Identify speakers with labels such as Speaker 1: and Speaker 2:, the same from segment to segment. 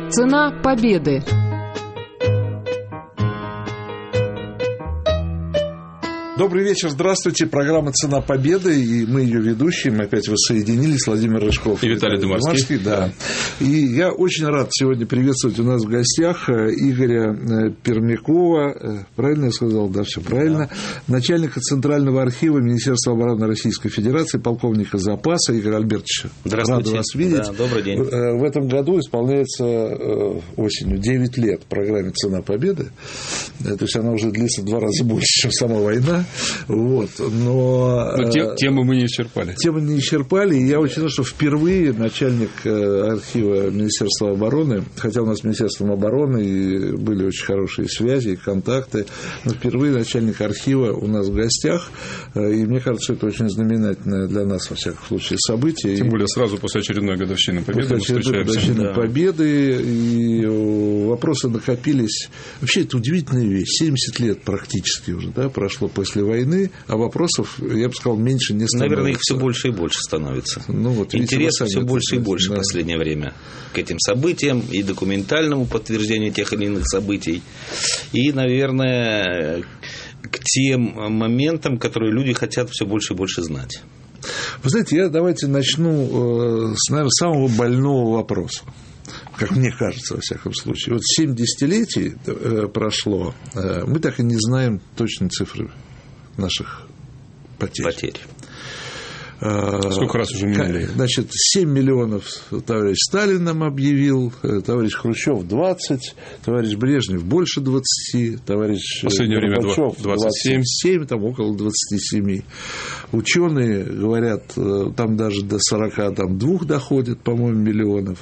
Speaker 1: Цена победы.
Speaker 2: Добрый вечер, здравствуйте. Программа «Цена победы», и мы ее ведущие. Мы опять воссоединились. Владимир Рыжков
Speaker 3: и Виталий Дымовский.
Speaker 2: Да. И я очень рад сегодня приветствовать у нас в гостях Игоря Пермякова. Правильно я сказал? Да, все правильно. Да. Начальника Центрального архива Министерства обороны Российской Федерации, полковника запаса. Игорь Альбертович, рад вас видеть.
Speaker 3: Да, добрый день.
Speaker 2: В этом году исполняется осенью 9 лет программе «Цена победы». То есть она уже длится в 2 раза больше, чем сама война. Вот, но
Speaker 3: тему мы не исчерпали.
Speaker 2: Тему не исчерпали, и я очень рад, что впервые начальник архива Министерства обороны, хотя у нас с Министерством обороны и были очень хорошие связи и контакты, но впервые начальник архива у нас в гостях, и мне кажется, это очень знаменательное для нас, во всяком случае, событие.
Speaker 3: Тем более сразу после очередной годовщины Победы мы встречаемся.
Speaker 2: Победы, и вопросы накопились. Вообще, это удивительная вещь. 70 лет практически уже, да, прошло после войны, а вопросов, я бы сказал, меньше не становится.
Speaker 3: Наверное, их все больше и больше становится. Интерес все больше и больше в последнее время к этим событиям и документальному подтверждению тех или иных событий, и, наверное, к тем моментам, которые люди хотят все больше и больше знать.
Speaker 2: Вы знаете, давайте начну с, наверное, самого больного вопроса. Как мне кажется, во всяком случае. Вот 7 десятилетий прошло, мы так и не знаем точной цифры наших потерь.
Speaker 3: Сколько раз уже меняли?
Speaker 2: Значит, 7 миллионов товарищ Сталин нам объявил, товарищ Хрущев 20, товарищ Брежнев больше 20, товарищ Горбачев 27, там около 27. Ученые говорят, там даже до 42 доходит, по-моему, миллионов.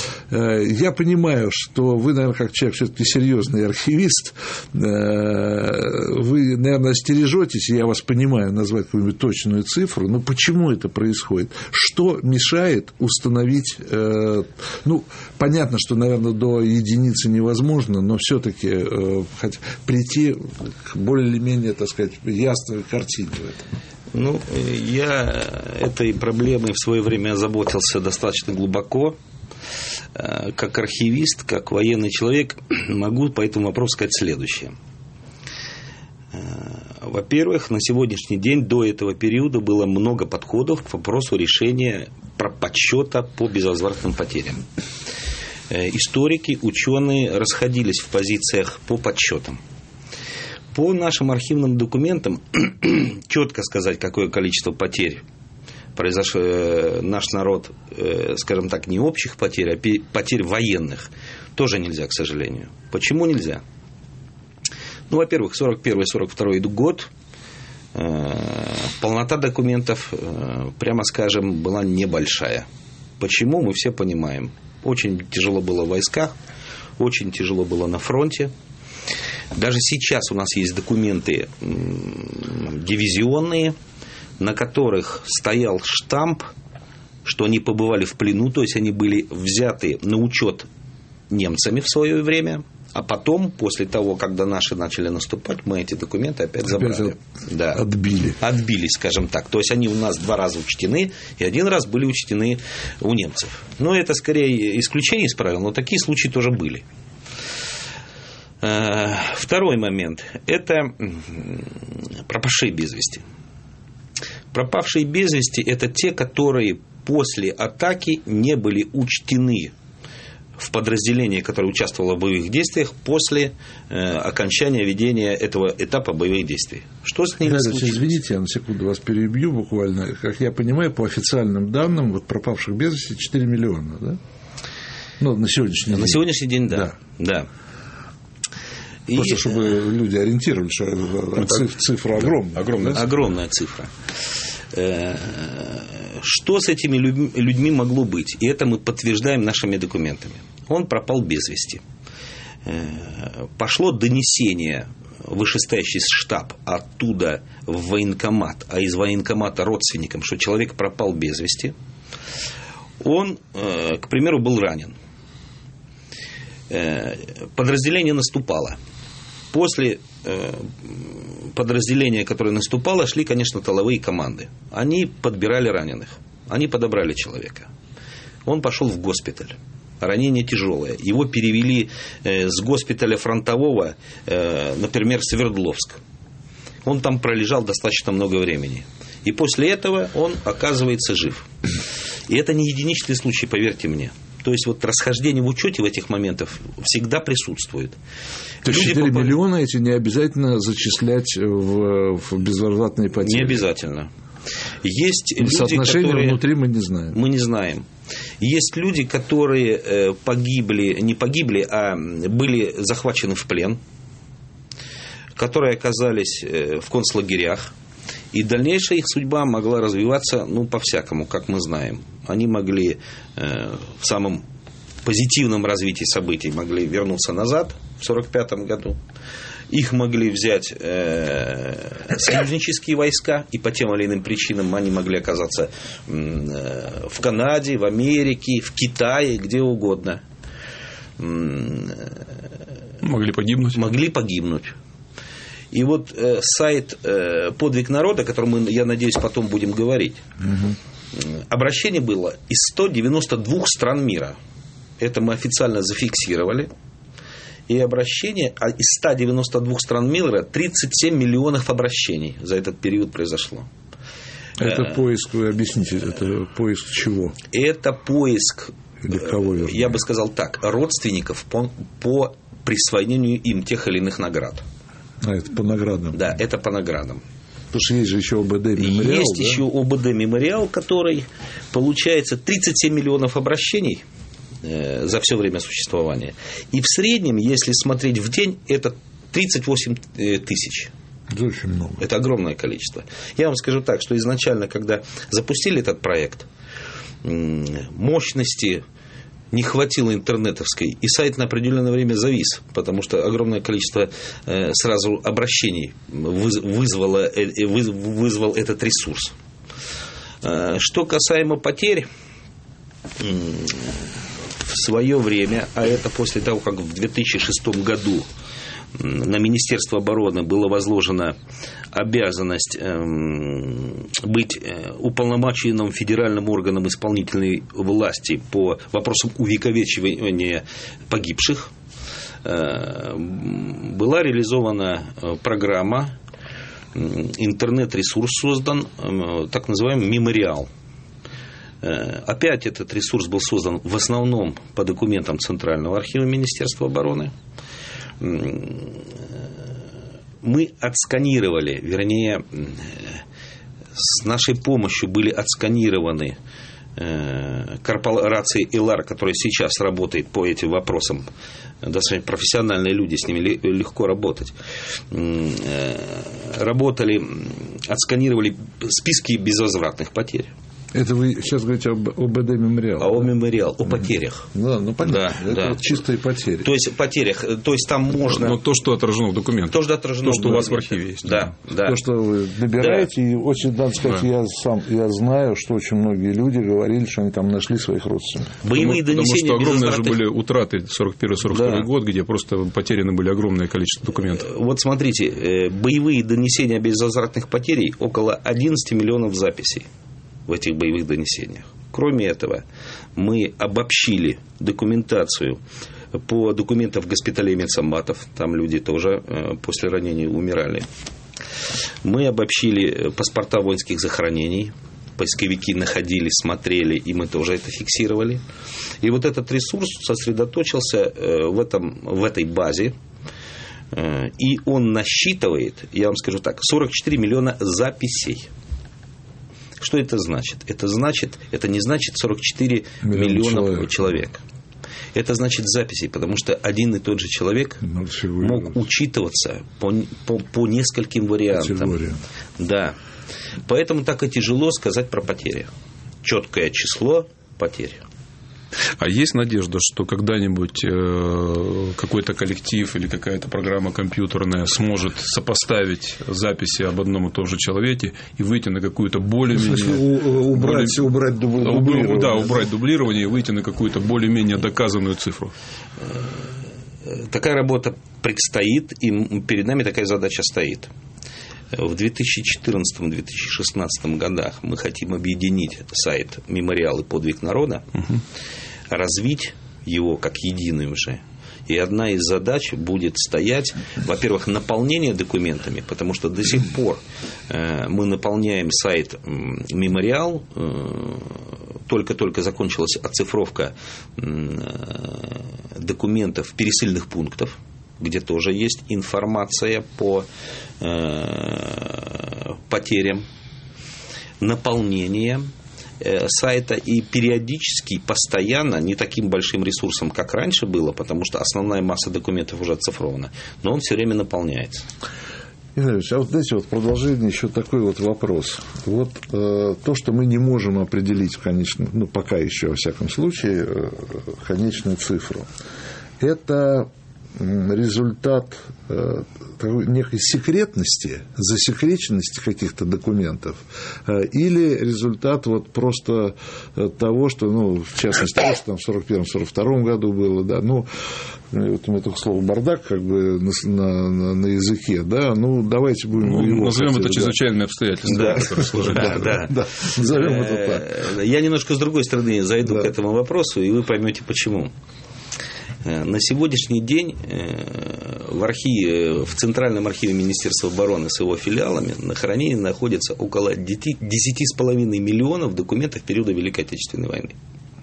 Speaker 2: Я понимаю, что вы, наверное, как человек все-таки серьезный архивист, вы, наверное, остережетесь, я вас понимаю, назвать какую-нибудь точную цифру, но почему это происходит? Что мешает установить, понятно, что, наверное, до единицы невозможно, но все-таки прийти к более-менее, так сказать, ясной картине в этом?
Speaker 3: Я этой проблемой в свое время озаботился достаточно глубоко. Как архивист, как военный человек, могу по этому вопросу сказать следующее. Во-первых, на сегодняшний день до этого периода было много подходов к вопросу решения подсчета по безвозвратным потерям. Историки, ученые расходились в позициях по подсчетам. По нашим архивным документам четко сказать, какое количество потерь наш народ, скажем так, не общих потерь, а потерь военных, тоже нельзя, к сожалению. Почему нельзя? Во-первых, 41-42 год, полнота документов, прямо скажем, была небольшая. Почему, мы все понимаем. Очень тяжело было в войсках, очень тяжело было на фронте. Даже сейчас у нас есть документы дивизионные, на которых стоял штамп, что они побывали в плену, то есть они были взяты на учет немцами в свое время, а потом, после того, когда наши начали наступать, мы эти документы опять забрали. Да. Отбили, скажем так. То есть они у нас 2 раза учтены, и 1 раз были учтены у немцев. Это скорее исключение из правил, но такие случаи тоже были. Второй момент – это пропавшие без вести. Пропавшие без вести – это те, которые после атаки не были учтены в подразделении, которое участвовало в боевых действиях после окончания ведения этого этапа боевых действий. Что с ними случилось?
Speaker 2: Извините, я на секунду вас перебью буквально. Как я понимаю, по официальным данным, пропавших без вести 4 миллиона, да? На сегодняшний день.
Speaker 3: На сегодняшний день, да.
Speaker 2: Просто чтобы люди ориентировались, что цифра огромная.
Speaker 3: Огромная цифра. Что с этими людьми могло быть? И это мы подтверждаем нашими документами. Он пропал без вести. Пошло донесение в вышестоящий штаб, оттуда в военкомат, а из военкомата родственникам, что человек пропал без вести. Он, к примеру, был ранен. Подразделение наступало. После подразделения, которое наступало, шли, конечно, тыловые команды. Они подбирали раненых. Они подобрали человека. Он пошел в госпиталь. ранение тяжелое. Его перевели с госпиталя фронтового, например, в Свердловск. Он там пролежал достаточно много времени. И после этого он оказывается жив. И это не единичный случай, поверьте мне. То есть, вот расхождение в учете в этих моментах всегда присутствует.
Speaker 2: То есть 4 миллиона эти не обязательно зачислять в безвозвратные потери?
Speaker 3: Не обязательно. Есть люди,
Speaker 2: соотношение внутри мы не знаем.
Speaker 3: Мы не знаем. Есть люди, которые не погибли, а были захвачены в плен, которые оказались в концлагерях. И дальнейшая их судьба могла развиваться, по-всякому, как мы знаем. Они могли в самом позитивном развитии событий могли вернуться назад в 1945 году. Их могли взять союзнические войска, и по тем или иным причинам они могли оказаться в Канаде, в Америке, в Китае, где угодно.
Speaker 1: Могли погибнуть.
Speaker 3: Могли погибнуть. И вот сайт «Подвиг народа», о котором мы, я надеюсь, потом будем говорить, обращение было из 192 стран мира. Это мы официально зафиксировали. И обращение из 192 стран мира 37 миллионов обращений за этот период произошло.
Speaker 2: Это поиск, вы объясните, это поиск чего?
Speaker 3: Это поиск,
Speaker 2: кого,
Speaker 3: я бы сказал так, родственников по присвоению им тех или иных наград.
Speaker 2: Это по наградам?
Speaker 3: Да, это по наградам.
Speaker 2: Потому что есть же еще ОБД «Мемориал».
Speaker 3: Есть еще ОБД «Мемориал», который получается 37 миллионов обращений за все время существования. И в среднем, если смотреть в день, это 38 тысяч.
Speaker 2: Это очень много.
Speaker 3: Это огромное количество. Я вам скажу так, что изначально, когда запустили этот проект, мощности не хватило интернетовской, и сайт на определенное время завис, потому что огромное количество сразу обращений вызвал этот ресурс. Что касаемо потерь, в свое время, а это после того, как в 2006 году на Министерство обороны была возложена обязанность быть уполномоченным федеральным органом исполнительной власти по вопросам увековечивания погибших, была реализована программа, интернет-ресурс создан, так называемый «Мемориал». Опять этот ресурс был создан в основном по документам Центрального архива Министерства обороны. Мы отсканировали, вернее, с нашей помощью были отсканированы корпорации ИЛАР, которая сейчас работает по этим вопросам. Достаточно профессиональные люди, с ними легко работать. Работали, отсканировали списки безвозвратных потерь.
Speaker 2: Это вы сейчас говорите об ОБД «Мемориал».
Speaker 3: О «Мемориал», о потерях.
Speaker 2: Да, понятно.
Speaker 3: Да,
Speaker 2: это вот чистые потери.
Speaker 3: То есть, потерях, то есть, там можно...
Speaker 1: Но то, что отражено в документах.
Speaker 3: То, что отражено
Speaker 1: у вас в архиве есть.
Speaker 3: Да.
Speaker 2: То, что вы набираете, и очень, надо сказать, я знаю, что очень многие люди говорили, что они там нашли своих родственников.
Speaker 3: Боевые донесения...
Speaker 1: Потому что огромные же были утраты 41-42 год, где просто потеряны были огромное количество документов.
Speaker 3: Вот смотрите, боевые донесения безвозвратных потерь около 11 миллионов записей в этих боевых донесениях. Кроме этого, мы обобщили документацию по документам госпиталей медсанбатов. Там люди тоже после ранений умирали. Мы обобщили паспорта воинских захоронений. Поисковики находили, смотрели, и мы тоже это фиксировали. И вот этот ресурс сосредоточился в этой базе. И он насчитывает, я вам скажу так, 44 миллиона записей. Что это значит? Это не значит 44 миллиона человек. Это значит записей, потому что один и тот же человек мог учитываться по нескольким вариантам. Да. Поэтому так и тяжело сказать про потери. Четкое число потерь.
Speaker 1: А есть надежда, что когда-нибудь какой-то коллектив или какая-то программа компьютерная сможет сопоставить записи об одном и том же человеке и выйти на какую-то более-менее...
Speaker 2: Убрать дублирование.
Speaker 1: Да, убрать дублирование и выйти на какую-то более-менее доказанную цифру?
Speaker 3: Такая работа предстоит, и перед нами такая задача стоит. В 2014-2016 годах мы хотим объединить сайт «Мемориал» и «Подвиг народа», развить его как единый уже. И одна из задач будет стоять, во-первых, наполнение документами, потому что до сих пор мы наполняем сайт «Мемориал», только-только закончилась оцифровка документов пересыльных пунктов, где тоже есть информация по потерям, наполнение сайта, и периодически, постоянно, не таким большим ресурсом, как раньше было, потому что основная масса документов уже оцифрована, но он все время наполняется.
Speaker 2: Игорь Ильич, а вот знаете, вот продолжение еще такой вот вопрос. Вот то, что мы не можем определить в конечном, ну пока еще во всяком случае, конечную цифру, это результат некой секретности, засекреченности каких-то документов, или результат вот просто того, что, ну, в частности, того, что там в 1941-1942 году было, да, ну, вот у меня только слово «бардак» как бы на языке, да, ну, давайте будем его...
Speaker 1: Назовем это чрезвычайными обстоятельствами.
Speaker 3: Да,
Speaker 2: назовем это так.
Speaker 3: Я немножко с другой стороны зайду к этому вопросу, и вы поймете, почему. На сегодняшний день в Центральном архиве Министерства обороны с его филиалами на хранении находится около 10,5 миллионов документов периода Великой Отечественной войны.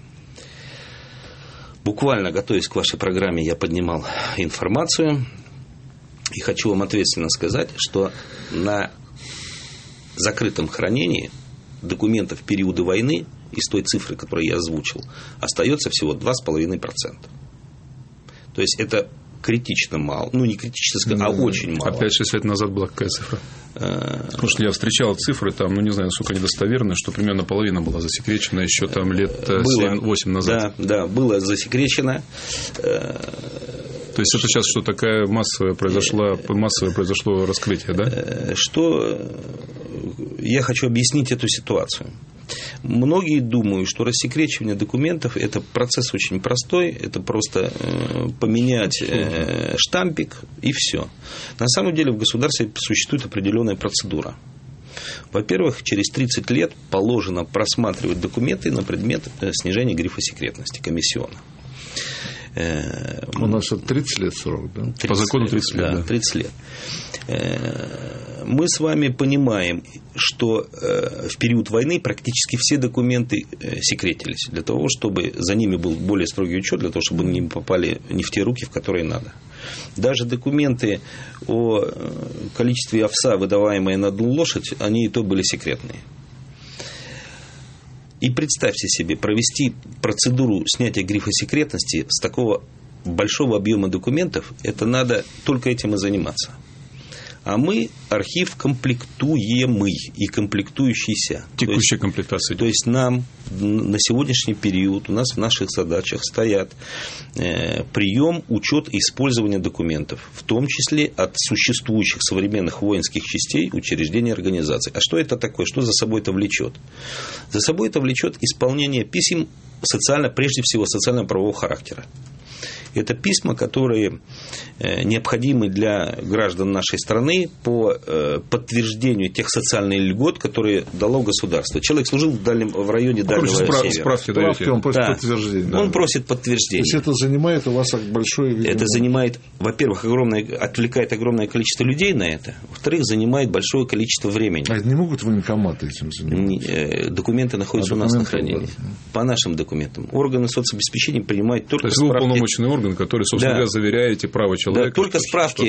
Speaker 3: Буквально, готовясь к вашей программе, я поднимал информацию, и хочу вам ответственно сказать, что на закрытом хранении документов периода войны из той цифры, которую я озвучил, остается всего 2,5%. То есть это критично мало. Ну, не критично, а очень мало.
Speaker 1: 5-6 лет назад была какая цифра? Потому что я встречал цифры, там, ну, не знаю, насколько они достоверны, что примерно половина была засекречена еще там лет 7-8 назад.
Speaker 3: Да, было засекречено.
Speaker 1: То есть это сейчас что, такое массовое произошло раскрытие, да?
Speaker 3: Что я хочу объяснить эту ситуацию. Многие думают, что рассекречивание документов – это процесс очень простой, это просто поменять штампик и все. На самом деле в государстве существует определенная процедура. Во-первых, через 30 лет положено просматривать документы на предмет снижения грифа секретности комиссионно.
Speaker 2: У нас это 30 лет срок, да?
Speaker 1: По закону 30 лет.
Speaker 3: Да, 30 лет. Мы с вами понимаем, что в период войны практически все документы секретились, для того, чтобы за ними был более строгий учет, для того, чтобы они не попали не в те руки, в которые надо. Даже документы о количестве овса, выдаваемые на одну лошадь, они и то были секретные. И представьте себе, провести процедуру снятия грифа секретности с такого большого объема документов, это надо только этим и заниматься. А мы архив комплектуемый и комплектующийся.
Speaker 1: Текущая комплектация.
Speaker 3: То есть нам на сегодняшний период у нас в наших задачах стоят прием, учет и использование документов, в том числе от существующих современных воинских частей, учреждений, организаций. А что это такое? Что за собой это влечет? За собой это влечет исполнение писем прежде всего социально-правового характера. Это письма, которые необходимы для граждан нашей страны по подтверждению тех социальных льгот, которые дало государство. Человек служил в районе Дальнего Севера.
Speaker 2: Справки он просит подтверждения.
Speaker 3: Да. Он просит подтверждения.
Speaker 2: То есть это занимает у вас большое... Видимо...
Speaker 3: Это занимает, во-первых, отвлекает огромное количество людей на это. Во-вторых, занимает большое количество времени.
Speaker 2: А это не могут военкоматы этим заниматься?
Speaker 3: Документы находятся у нас на хранении. По нашим документам. Органы соцобеспечения принимают только
Speaker 1: справки. То есть вы уполномоченный орган, который, собственно говоря, заверяете право человека.
Speaker 3: Да, только справки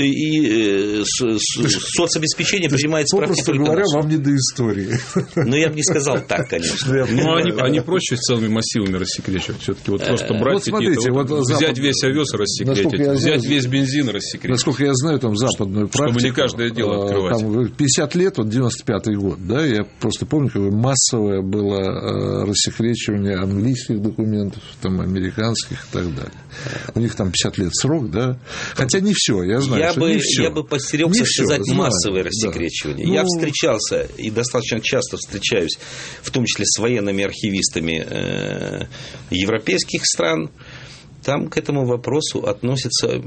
Speaker 3: и соцобеспечение принимает справки.
Speaker 2: Попросту говоря, вам не до истории.
Speaker 3: Ну, я бы не сказал так, конечно.
Speaker 1: Ну, они проще целыми массивами рассекречивать. Все-таки вот просто брать взять весь овес и рассекретить, взять весь бензин и рассекретить.
Speaker 2: Насколько я знаю, там западную практику.
Speaker 1: Чтобы не каждое дело открывать.
Speaker 2: Там 50 лет, вот 95-й год, да, я просто помню, какое массовое было рассекречивание английских документов, там, американских и так далее. У них там 50 лет срок, да. Хотя не все, я знаю, не все.
Speaker 3: Я бы постерегся сказать массовое рассекречивание. Да. Я встречался и достаточно часто встречаюсь, в том числе с военными архивистами европейских стран. Там к этому вопросу относятся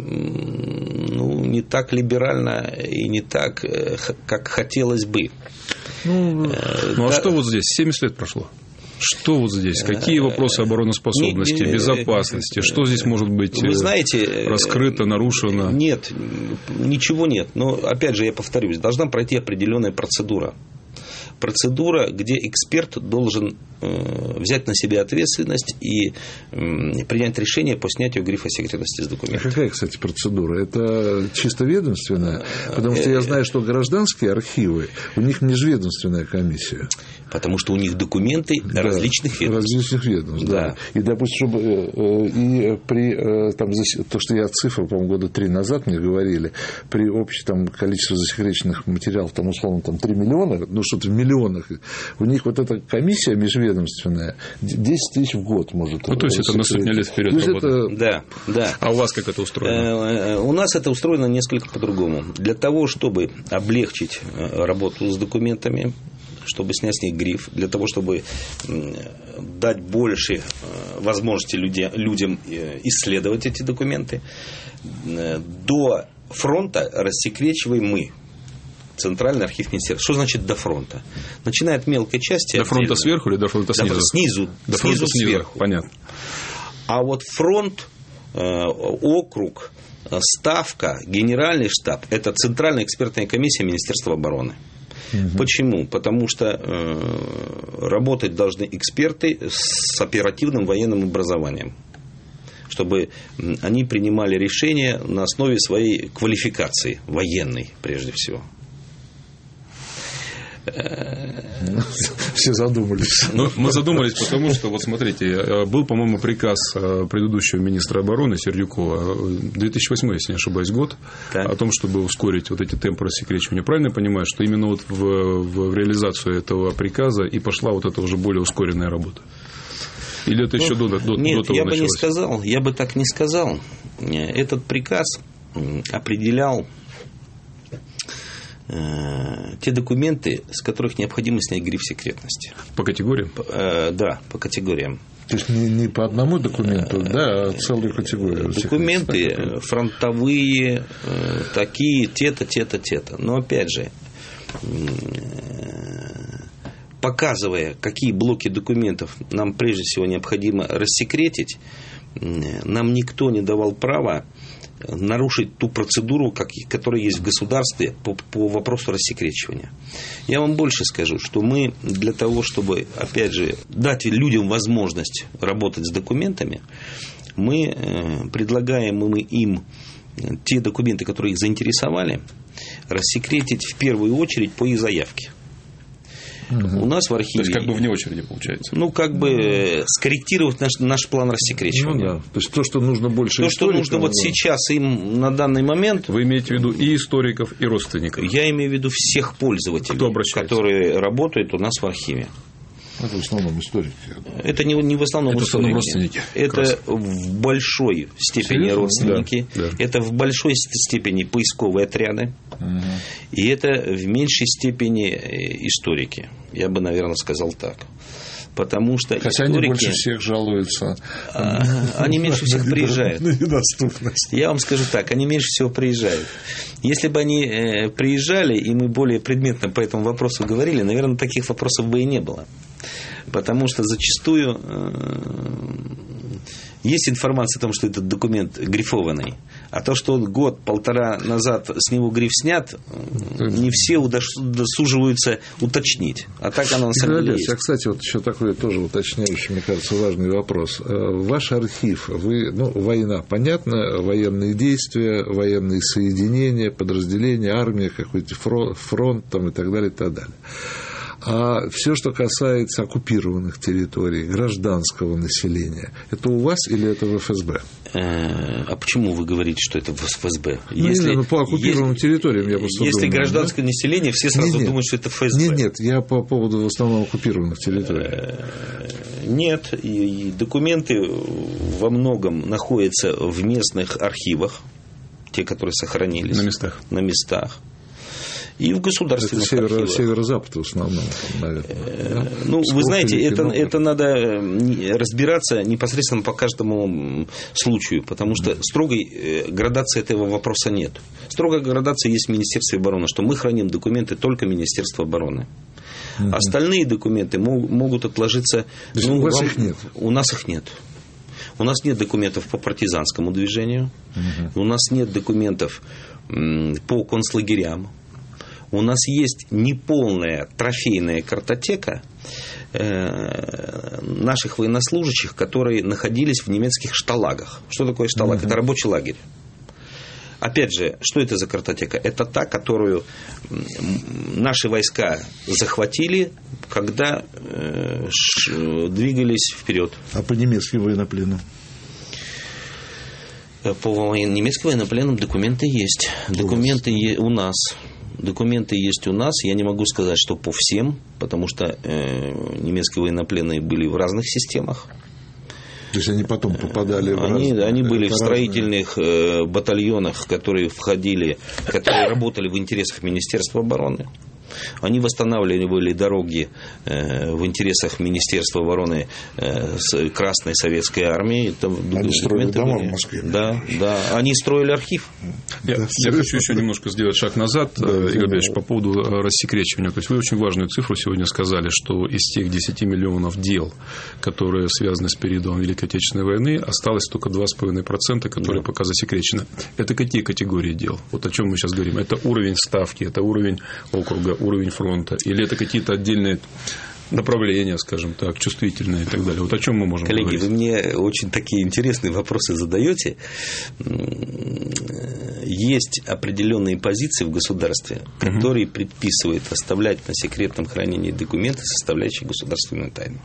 Speaker 3: не так либерально и не так, как хотелось бы.
Speaker 1: А что вот здесь? 70 лет прошло. Что вот здесь? Какие вопросы обороноспособности, безопасности? Что здесь может быть раскрыто, нарушено?
Speaker 3: Нет, ничего нет. Но, опять же, я повторюсь, должна пройти определенная процедура. Процедура, где эксперт должен взять на себя ответственность и принять решение по снятию грифа секретности с документов.
Speaker 2: А какая, кстати, процедура? Это чисто ведомственная? Потому что я знаю, что гражданские архивы, у них межведомственная комиссия.
Speaker 3: Потому что у них документы различных ведомств.
Speaker 2: Различных ведомств, да. И, допустим, чтобы и при там, то, что я цифры, по-моему, года 3 назад мне говорили, при общем количестве засекреченных материалов, там, условно, 3 миллиона, ну, что-то в миллионах, у них вот эта комиссия межведомственная 10 тысяч в год может.
Speaker 1: Ну, то есть, это на сотню лет вперед работает.
Speaker 3: Да, да.
Speaker 1: А у вас как это устроено?
Speaker 3: У нас это устроено несколько по-другому. Для того, чтобы облегчить работу с документами, чтобы снять с них гриф, для того, чтобы дать больше возможности людям исследовать эти документы, до фронта рассекречиваем мы. Центральный архив министерства. Что значит до фронта? Начиная от мелкой части.
Speaker 1: До фронта сверху или до фронта снизу?
Speaker 3: Снизу.
Speaker 1: До фронта снизу.
Speaker 3: Сверху.
Speaker 1: Понятно.
Speaker 3: А вот фронт, округ, ставка, генеральный штаб – это Центральная экспертная комиссия Министерства обороны. Угу. Почему? Потому что работать должны эксперты с оперативным военным образованием, чтобы они принимали решения на основе своей квалификации, военной прежде всего.
Speaker 2: Все задумались.
Speaker 1: Ну, мы задумались, потому что, вот смотрите, был, по-моему, приказ предыдущего министра обороны Сердюкова, 2008, если не ошибаюсь, год, о том, чтобы ускорить вот эти темпы рассекречивания. Правильно я понимаю, что именно вот в реализацию этого приказа и пошла вот эта уже более ускоренная работа? Или это еще до того
Speaker 3: нет,
Speaker 1: началось?
Speaker 3: я бы не сказал, я бы так не сказал. Этот приказ определял те документы, с которых необходимо снять гриф секретности.
Speaker 1: По категориям?
Speaker 3: Да, по категориям.
Speaker 2: То есть не по одному документу, да, а целую категорию.
Speaker 3: Документы фронтовые, такие, те-то. Но опять же, показывая, какие блоки документов нам прежде всего необходимо рассекретить, нам никто не давал права нарушить ту процедуру, которая есть в государстве по вопросу рассекречивания. Я вам больше скажу, что мы для того, чтобы, опять же, дать людям возможность работать с документами, мы предлагаем им те документы, которые их заинтересовали, рассекретить в первую очередь по их заявке. У нас в архиве...
Speaker 1: То есть, как бы вне очереди получается.
Speaker 3: Ну, как бы скорректировать наш план рассекречивания.
Speaker 2: Ну, да. То есть, то, что нужно больше
Speaker 3: историков. То, что нужно вот сейчас им на данный момент...
Speaker 1: Вы имеете в виду и историков, и родственников?
Speaker 3: Я имею в виду всех пользователей, которые работают у нас в архиве.
Speaker 2: Это в основном историки.
Speaker 3: Это не в основном
Speaker 1: это
Speaker 3: историки.
Speaker 1: Родственники.
Speaker 3: Это в большой степени родственники. Да. Это в большой степени поисковые отряды. Угу. И это в меньшей степени историки. Я бы, наверное, сказал так. Потому что
Speaker 2: хотя
Speaker 3: историки,
Speaker 2: они больше всех жалуются.
Speaker 3: Они меньше всех приезжают.
Speaker 2: На недоступность.
Speaker 3: Я вам скажу так, они меньше всего приезжают. Если бы они приезжали, и мы более предметно по этому вопросу говорили, наверное, таких вопросов бы и не было. Потому что зачастую есть информация о том, что этот документ грифованный, а то, что год-полтора назад с него гриф снят, не все досуживаются уточнить. А так оно на самом деле есть.
Speaker 2: А, кстати, вот еще такой тоже уточняющий, мне кажется, важный вопрос. Ваш архив, война, понятно, военные действия, военные соединения, подразделения, армия, какой-то фронт там, и так далее, и так далее. А все, что касается оккупированных территорий, гражданского населения, это у вас или это в ФСБ?
Speaker 3: А почему вы говорите, что это в ФСБ?
Speaker 2: По оккупированным территориям я просто
Speaker 3: если
Speaker 2: думаю.
Speaker 3: Гражданское население, все сразу думают, что это ФСБ.
Speaker 2: Нет, я по поводу в основном оккупированных территорий.
Speaker 3: Нет, и документы во многом находятся в местных архивах, те, которые сохранились. На местах. И в государственных архивах.
Speaker 2: Северо-запад в основном, наверное.
Speaker 3: Вы знаете, это надо разбираться непосредственно по каждому случаю, потому что строгой градации этого вопроса нет. Строгая градация есть в Министерстве обороны, что мы храним документы только Министерства обороны. Остальные документы могут отложиться...
Speaker 2: То есть у вас их нет?
Speaker 3: У нас их нет. У нас нет документов по партизанскому движению, у нас нет документов по концлагерям, у нас есть неполная трофейная картотека наших военнослужащих, которые находились в немецких шталагах. Что такое шталаг? Это рабочий лагерь. Опять же, что это за картотека? Это та, которую наши войска захватили, когда двигались вперед.
Speaker 2: А по немецким военнопленным?
Speaker 3: По немецким военнопленным документы есть. Документы у нас. Документы есть у нас. Я не могу сказать, что по всем, потому что немецкие военнопленные были в разных системах.
Speaker 2: То есть они потом попадали в
Speaker 3: Они были в строительных батальонах, которые работали в интересах Министерства обороны. Они восстанавливали дороги в интересах Министерства обороны Красной Советской Армии.
Speaker 2: Они строили дома в Москве.
Speaker 3: Да. Они строили архив.
Speaker 1: Я хочу еще немножко сделать шаг назад, Игорь Ильич, по поводу рассекречивания. То есть вы очень важную цифру сегодня сказали, что из тех 10 миллионов дел, которые связаны с периодом Великой Отечественной войны, осталось только 2,5%, которые пока засекречены. Это какие категории дел? Вот о чем мы сейчас говорим. Это уровень ставки, это уровень округа, уровень фронта, или это какие-то отдельные направления, скажем так, чувствительные и так далее. Вот о чем мы можем говорить?
Speaker 3: Коллеги, вы мне очень такие интересные вопросы задаете. Есть определенные позиции в государстве, которые предписывают оставлять на секретном хранении документы, составляющие государственную тайну.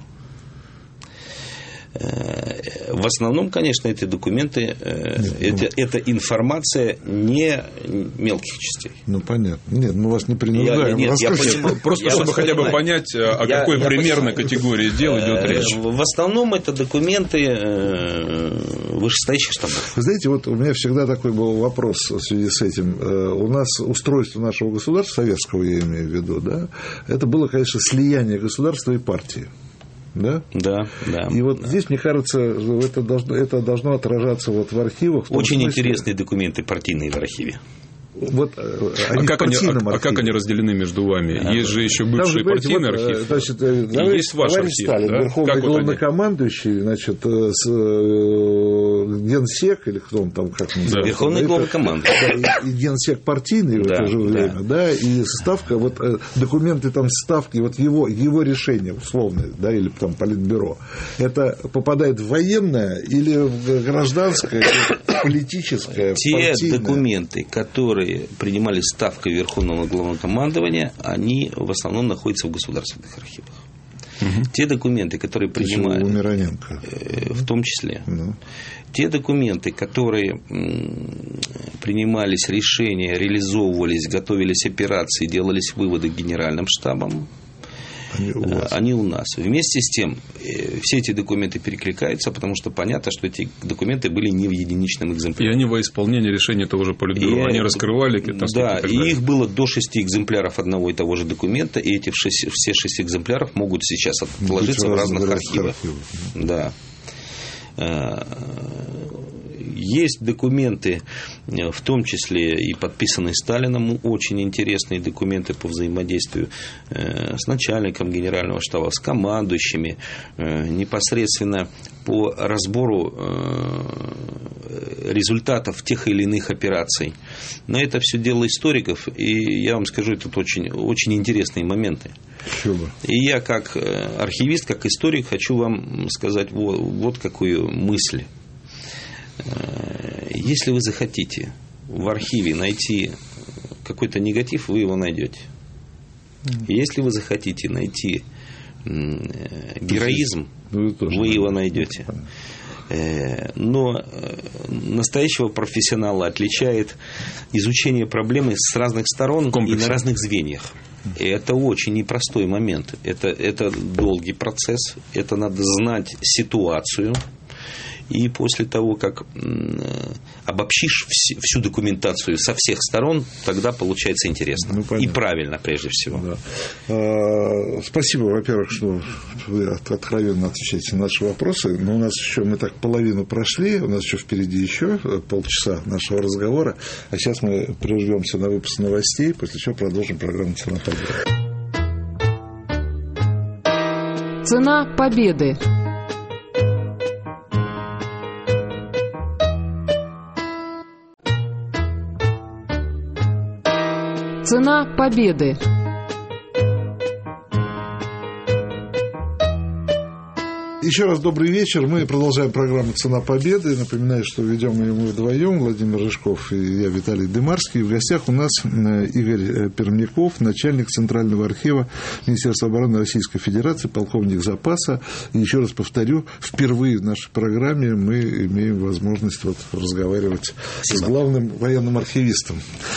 Speaker 3: В основном, конечно, эти документы, это информация не мелких частей.
Speaker 2: Ну, понятно. Нет, мы вас не принуждаем.
Speaker 1: Просто чтобы хотя бы понять, о какой примерно категории дел идет речь.
Speaker 3: В основном это документы вышестоящих штабов.
Speaker 2: Вы знаете, вот у меня всегда такой был вопрос в связи с этим. У нас устройство нашего государства, советского я имею в виду, да, это было, конечно, слияние государства и партии. Да?
Speaker 3: Да.
Speaker 2: И вот здесь, мне кажется, это должно отражаться вот в архивах.
Speaker 3: Очень интересные документы партийные в архиве.
Speaker 2: Вот,
Speaker 1: как они разделены между вами? Есть же еще бывший партийный архив.
Speaker 2: Значит,
Speaker 1: и есть ваш архив.
Speaker 2: Сталин, да? Верховный главнокомандующий, значит, генсек, или кто он там, как называется?
Speaker 3: Верховный главнокомандующий.
Speaker 2: И генсек партийный в это же время, да, и ставка, вот документы там ставки, вот его решение условное, да, или там политбюро, это попадает в военное или в гражданское, политическое,
Speaker 3: партийное? Те документы, которые принимали ставкой Верховного Главнокомандования, они в основном находятся в государственных архивах. Те документы, которые принимали, в том числе, те документы, которые принимались решения, реализовывались, готовились операции, делались выводы генеральным штабом, они у нас. Вместе с тем, все эти документы перекликаются, потому что понятно, что эти документы были не в единичном экземпляре.
Speaker 1: И они во исполнение решения того же Политбюро. Они раскрывали.
Speaker 3: Да, и их было до 6 экземпляров одного и того же документа, и эти все 6 экземпляров могут сейчас отложиться в разных архивах. Да. Есть документы, в том числе и подписанные Сталином, очень интересные документы по взаимодействию с начальником генерального штаба, с командующими, непосредственно по разбору результатов тех или иных операций. Но это все дело историков, и я вам скажу, это очень, очень интересные моменты. И я как архивист, как историк хочу вам сказать вот какую мысль. Если вы захотите в архиве найти какой-то негатив, вы его найдете. Если вы захотите найти героизм, вы его найдете. Но настоящего профессионала отличает изучение проблемы с разных сторон и на разных звеньях. И это очень непростой момент. Это долгий процесс. Это надо знать ситуацию. И после того, как обобщишь всю документацию со всех сторон, тогда получается интересно. И правильно, прежде всего.
Speaker 2: Да. Спасибо, во-первых, что вы откровенно отвечаете на наши вопросы. Но у нас еще, мы так половину прошли, у нас еще впереди еще полчаса нашего разговора. А сейчас мы прервемся на выпуск новостей, после чего продолжим программу «Цена победы».
Speaker 4: Цена победы. Цена победы.
Speaker 2: Еще раз добрый вечер. Мы продолжаем программу «Цена победы». Напоминаю, что ведем ее мы вдвоем, Владимир Рыжков и я, Виталий Дымарский. В гостях у нас Игорь Пермяков, начальник Центрального архива Министерства обороны Российской Федерации, полковник запаса. И еще раз повторю, впервые в нашей программе мы имеем возможность разговаривать с главным военным архивистом.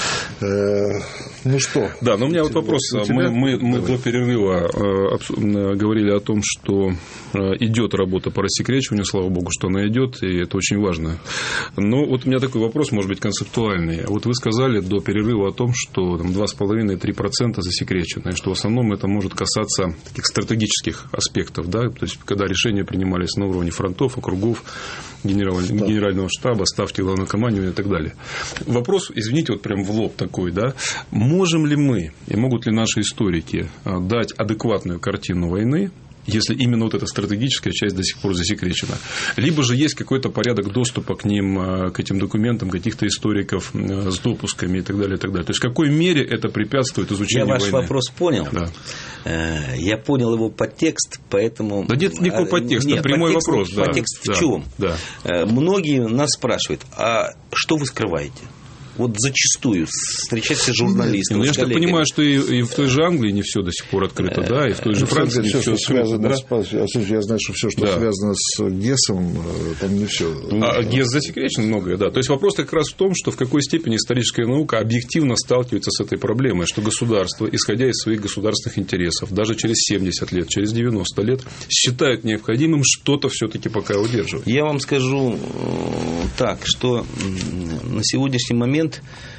Speaker 2: Ну что?
Speaker 1: Да, но у меня вот вопрос. Мы до перерыва говорили о том, что идет работа по рассекречиванию, слава богу, что она идет, и это очень важно. Но вот у меня такой вопрос, может быть, концептуальный. Вот вы сказали до перерыва о том, что 2,5-3% засекречено, и что в основном это может касаться таких стратегических аспектов, да, то есть когда решения принимались на уровне фронтов, округов, генерального штаба, ставки главнокомандования и так далее. Вопрос, извините, вот прям в лоб такой, да, можем ли мы и могут ли наши историки дать адекватную картину войны, если именно вот эта стратегическая часть до сих пор засекречена. Либо же есть какой-то порядок доступа к ним, к этим документам, каких-то историков с допусками и так далее, и так далее. То есть, в какой мере это препятствует изучению войны?
Speaker 3: Я ваш вопрос понял. Да. Я понял его подтекст, поэтому...
Speaker 1: Да нет никакого подтекста, прямой вопрос.
Speaker 3: Подтекст в чем?
Speaker 1: Да.
Speaker 3: Многие нас спрашивают, а что вы скрываете? Вот зачастую встречаются журналисты.
Speaker 1: Я же так понимаю, что и в той же Англии не все до сих пор открыто, да, и в той же Франции не все
Speaker 2: связано. Я знаю, что все, что связано с ГЕСом, там не все.
Speaker 1: А ГЕС засекречен многое, да. То есть вопрос как раз в том, что в какой степени историческая наука объективно сталкивается с этой проблемой, что государство, исходя из своих государственных интересов, даже через 70 лет, через 90 лет, считает необходимым что-то все-таки пока удерживать.
Speaker 3: Я вам скажу так, что на сегодняшний момент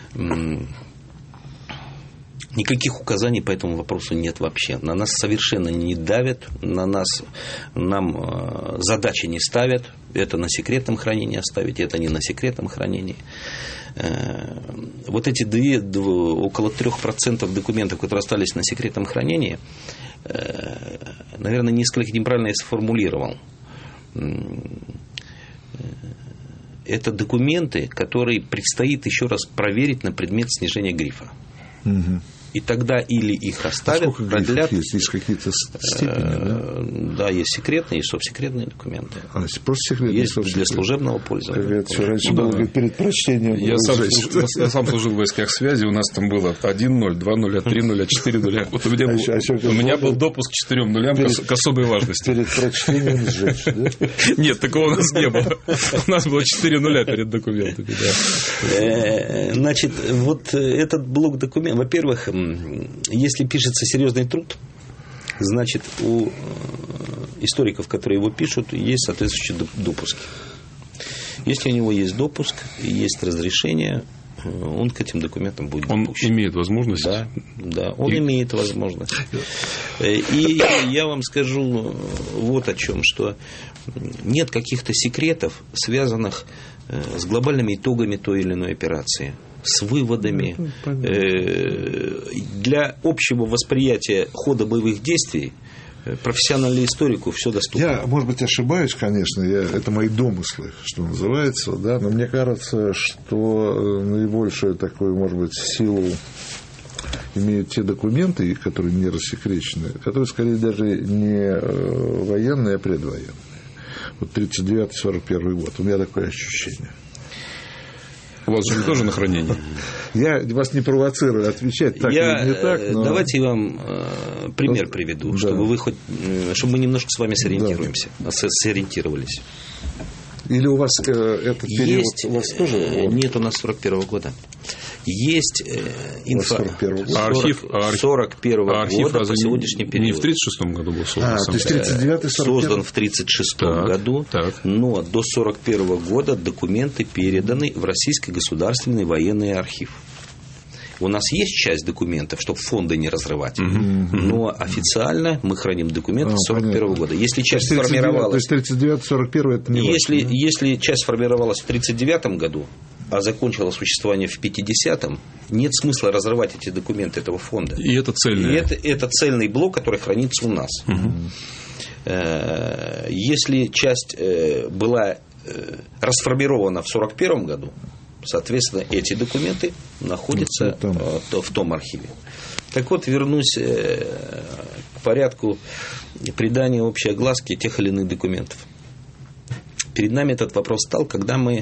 Speaker 3: никаких указаний по этому вопросу нет вообще. На нас совершенно не давят, нам задачи не ставят. Это на секретном хранении оставить, это не на секретном хранении. Вот эти около 3% документов, которые остались на секретном хранении, наверное, несколько неправильно я сформулировал. Это документы, которые предстоит еще раз проверить на предмет снижения грифа. Угу. И тогда или их оставят, продлят.
Speaker 2: Есть какие-то степени, да?
Speaker 3: Да, есть секретные, есть совсекретные документы.
Speaker 2: Просто секретные,
Speaker 3: есть для служебного пользования.
Speaker 2: Раньше было перед прочтением.
Speaker 1: Я сам служил в войсках связи, у нас там было 1-0, 2-0, 3-0, 4-0. Вот у меня был допуск к 4 нулям к особой важности.
Speaker 2: Перед прочтением сжечь, да?
Speaker 1: Нет, такого у нас не было. У нас было 4 нуля перед документами.
Speaker 3: Значит, вот этот блок документов, во-первых, если пишется серьезный труд, значит, у историков, которые его пишут, есть соответствующие допуски. Если у него есть допуск и есть разрешение, он к этим документам будет допущен.
Speaker 1: Он имеет возможность?
Speaker 3: Да, он имеет возможность. И я вам скажу вот о чем, что нет каких-то секретов, связанных с глобальными итогами той или иной операции, с выводами. Для общего восприятия хода боевых действий профессиональному историку все доступно.
Speaker 2: Я, может быть, ошибаюсь, конечно, это мои домыслы, что называется, да, но мне кажется, что наибольшую такую, может быть, силу имеют те документы, которые не рассекречены, которые, скорее, даже не военные, а предвоенные. Вот 39-41 год. У меня такое ощущение.
Speaker 1: У вас же тоже на хранении?
Speaker 2: Я вас не провоцирую отвечать так или не так. Но...
Speaker 3: Давайте я вам пример приведу, да. чтобы мы немножко с вами сориентируемся, сориентировались.
Speaker 2: Или у вас этот период у вас тоже?
Speaker 3: Нет, у нас 41 года. Есть инфа 41 года по сегодняшний период.
Speaker 1: Не в 1936 году был создан.
Speaker 2: То есть 39-й,
Speaker 3: создан в 1936 году, но до 1941 года документы переданы в Российский государственный военный архив. У нас есть часть документов, чтобы фонды не разрывать, но официально мы храним документы с 1941 года. Если часть сформировалась...
Speaker 2: То есть 39-41 это не важно, да?
Speaker 3: Если часть сформировалась в 1939 году, а закончила существование в 50-м, нет смысла разрывать эти документы этого фонда.
Speaker 1: И это цельный.
Speaker 3: Это цельный блок, который хранится у нас. Если часть была расформирована в 1941 году, соответственно, эти документы находятся в том архиве. Так вот, вернусь к порядку придания общей огласки тех или иных документов. Перед нами этот вопрос стал, когда мы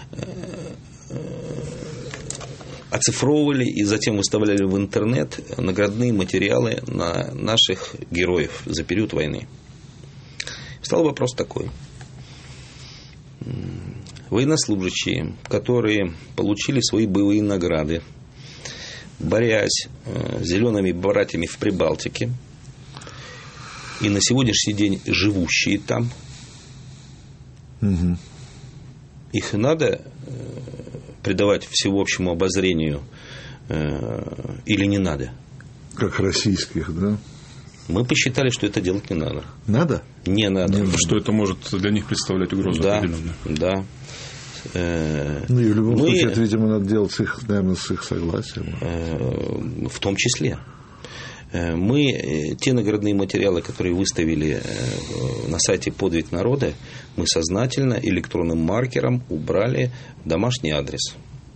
Speaker 3: оцифровывали и затем выставляли в интернет наградные материалы на наших героев за период войны. Стал вопрос такой. Военнослужащие, которые получили свои боевые награды, борясь с зелеными братьями в Прибалтике, и на сегодняшний день живущие там, их надо придавать всеобщему обозрению или не надо?
Speaker 2: Как российских, да?
Speaker 3: Мы посчитали, что это делать не надо.
Speaker 2: Надо?
Speaker 3: Не надо.
Speaker 1: Что это может для них представлять угрозу определенную.
Speaker 3: Да.
Speaker 2: Ну и в любом случае, это, видимо, надо делать с их, наверное, с их согласием.
Speaker 3: В том числе. Мы те наградные материалы, которые выставили на сайте «Подвиг народа», мы сознательно электронным маркером убрали в домашний адрес.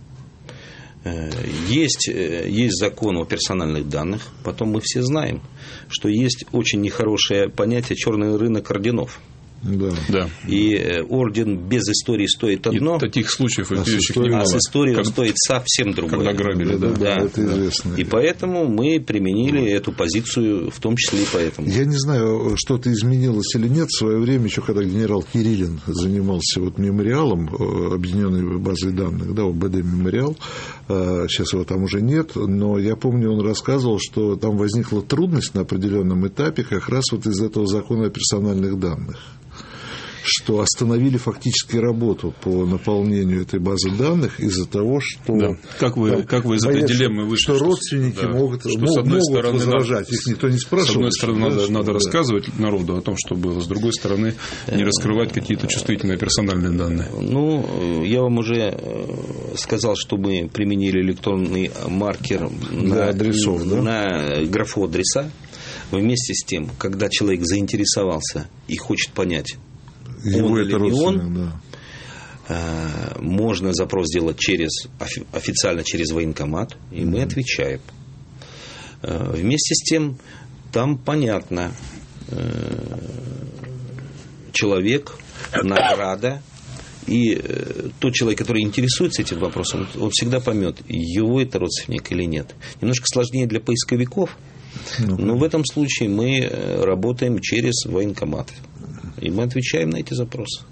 Speaker 3: Есть закон о персональных данных. Потом мы все знаем, что есть очень нехорошее понятие «черный рынок орденов».
Speaker 2: Да.
Speaker 3: И орден без истории стоит одно,
Speaker 1: и таких случаев немало.
Speaker 3: А с историей стоит совсем другое.
Speaker 1: Когда грабили, да.
Speaker 2: Это известно.
Speaker 3: И поэтому мы применили эту позицию, в том числе и поэтому.
Speaker 2: Я не знаю, что-то изменилось или нет. В свое время, еще когда генерал Кириллин занимался мемориалом, объединенной базой данных, да, ОБД мемориал, сейчас его там уже нет, но я помню, он рассказывал, что там возникла трудность на определенном этапе как раз вот из этого закона о персональных данных, что остановили фактически работу по наполнению этой базы данных из-за того, что...
Speaker 1: Да. Как вы из этой дилеммы вышли?
Speaker 2: Что родственники могут возражать, их никто не спрашивает.
Speaker 1: С одной стороны, надо рассказывать народу о том, что было, с другой стороны, не раскрывать какие-то чувствительные персональные данные.
Speaker 3: Ну, я вам уже сказал, что мы применили электронный маркер
Speaker 2: на адресов,
Speaker 3: на графу адреса. Вместе с тем, когда человек заинтересовался и хочет понять,
Speaker 2: его это
Speaker 3: родственник, можно запрос сделать официально через военкомат, и мы отвечаем. Вместе с тем, там понятно, человек, награда, и тот человек, который интересуется этим вопросом, он всегда поймет, его это родственник или нет. Немножко сложнее для поисковиков, но в этом случае мы работаем через военкоматы. И мы отвечаем на эти запросы.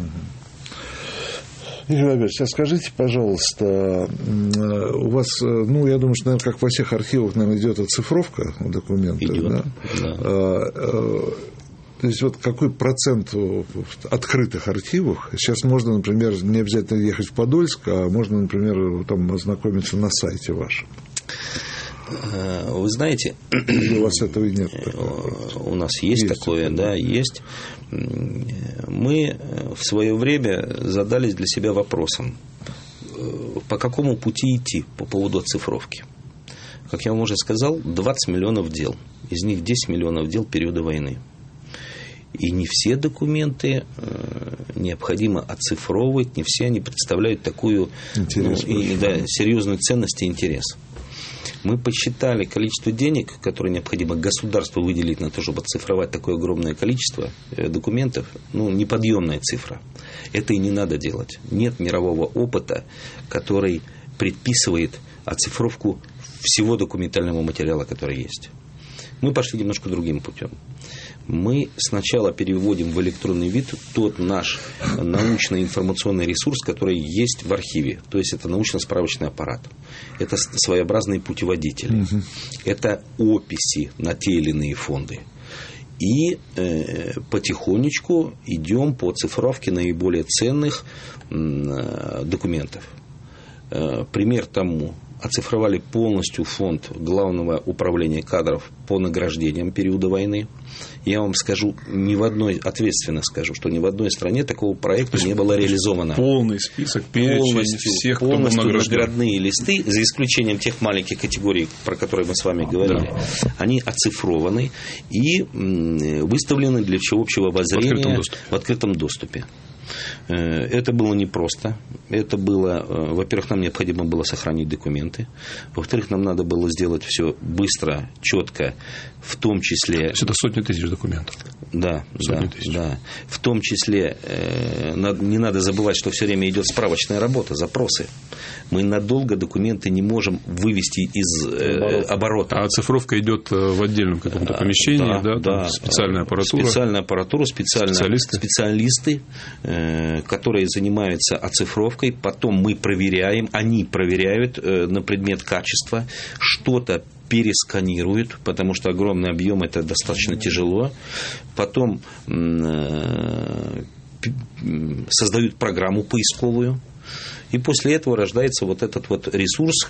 Speaker 2: Игорь Альбертович, скажите, пожалуйста, у вас, ну, я думаю, что, наверное, как во всех архивах, наверное, идет оцифровка документов.
Speaker 3: Идет, да.
Speaker 2: То есть, вот какой процент в открытых архивах? Сейчас можно, например, не обязательно ехать в Подольск, а можно, например, там ознакомиться на сайте вашем.
Speaker 3: Вы знаете,
Speaker 2: у вас этого и нет.
Speaker 3: У нас есть такое, да, есть. Мы в свое время задались для себя вопросом, по какому пути идти по поводу оцифровки. Как я вам уже сказал, 20 миллионов дел. Из них 10 миллионов дел периода войны. И не все документы необходимо оцифровывать, не все они представляют такую серьезную ценность и интерес. Мы подсчитали количество денег, которое необходимо государству выделить на то, чтобы оцифровать такое огромное количество документов. Ну, неподъемная цифра. Это и не надо делать. Нет мирового опыта, который предписывает оцифровку всего документального материала, который есть. Мы пошли немножко другим путем. Мы сначала переводим в электронный вид тот наш научно-информационный ресурс, который есть в архиве. То есть, это научно-справочный аппарат. Это своеобразные путеводители. Это описи на те или иные фонды. И потихонечку идем по цифровке наиболее ценных документов. Пример тому оцифровали полностью фонд Главного управления кадров по награждениям периода войны. Я вам скажу, ответственно скажу, что ни в одной стране такого проекта не было реализовано.
Speaker 1: Полный список, перечень всех, кто был награжден.
Speaker 3: Наградные листы, за исключением тех маленьких категорий, про которые мы с вами говорили, они оцифрованы и выставлены для всеобщего обозрения в открытом доступе. Это было непросто. Это было, во-первых, нам необходимо было сохранить документы. Во-вторых, нам надо было сделать все быстро, четко, в том числе...
Speaker 1: Это сотни тысяч документов.
Speaker 3: Да, да. В том числе не надо забывать, что все время идет справочная работа, запросы. Мы надолго документы не можем вывести из оборота.
Speaker 1: А оцифровка идет в отдельном каком-то помещении, да? Специальная аппаратура.
Speaker 3: Специальная аппаратура, специалисты, которые занимаются оцифровкой. Потом мы проверяем, они проверяют на предмет качества, что-то пересканируют, потому что огромный объем, это достаточно тяжело. Потом создают программу поисковую. И после этого рождается вот этот вот ресурс,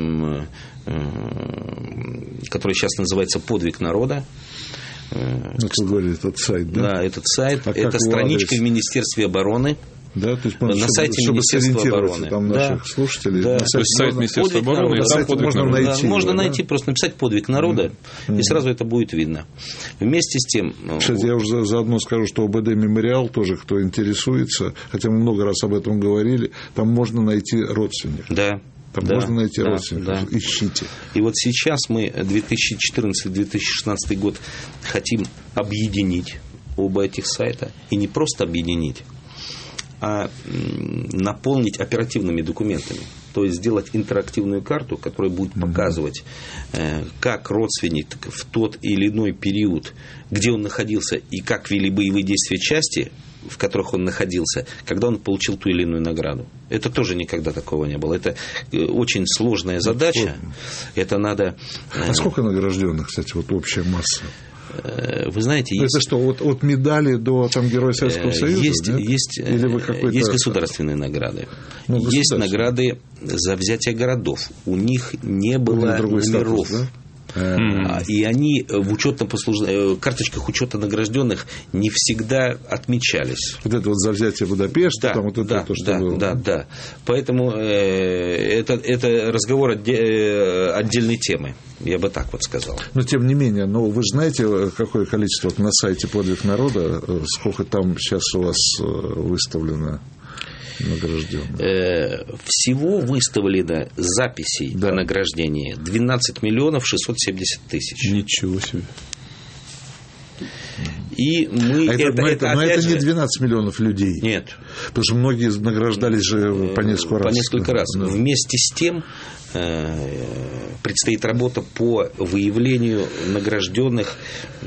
Speaker 3: который сейчас называется «Подвиг народа».
Speaker 2: Это говорит, этот сайт, да?
Speaker 3: Да, этот сайт. Это страничка в Министерстве обороны.
Speaker 2: Да, то есть,
Speaker 3: на сайте Министерства обороны.
Speaker 2: Там наших слушателей.
Speaker 1: Да. То есть сайт Министерства обороны, и там подвиг
Speaker 2: можно
Speaker 1: народа.
Speaker 2: найти.
Speaker 3: Можно найти, просто написать «Подвиг народа», и сразу это будет видно. Вместе с тем...
Speaker 2: Кстати, я уже заодно скажу, что ОБД «Мемориал» тоже, кто интересуется, хотя мы много раз об этом говорили, там можно найти родственников.
Speaker 3: Да.
Speaker 2: Там можно найти родственников. Да. Ищите.
Speaker 3: И вот сейчас мы 2014-2016 год хотим объединить оба этих сайта. И не просто объединить, а наполнить оперативными документами. То есть сделать интерактивную карту, которая будет показывать, как родственник в тот или иной период, где он находился и как вели боевые действия части, в которых он находился, когда он получил ту или иную награду. Это тоже никогда такого не было. Это очень сложная задача. Это надо...
Speaker 2: А сколько награжденных, кстати, вот общая масса?
Speaker 3: Вы знаете,
Speaker 2: это что, от медали до там, Героя Советского Союза?
Speaker 3: Есть государственные награды. Есть награды за взятие городов. У них не было номеров.
Speaker 2: Статус, да?
Speaker 3: И они в карточках учета награжденных не всегда отмечались.
Speaker 2: Вот это вот за взятие Будапешта,
Speaker 3: да,
Speaker 2: там вот это то, что было.
Speaker 3: Да. Поэтому это разговор отдельной темы, я бы так вот сказал.
Speaker 2: Но тем не менее, вы знаете, какое количество на сайте «Подвиг народа», сколько там сейчас у вас выставлено награжденных?
Speaker 3: Всего выставлено записей о награждении 12 миллионов 670 тысяч.
Speaker 1: Ничего себе.
Speaker 3: И мы
Speaker 2: это не 12 миллионов людей.
Speaker 3: Нет.
Speaker 2: Потому что многие награждались же по несколько раз.
Speaker 3: По несколько раз. Да. Вместе с тем предстоит работа по выявлению награжденных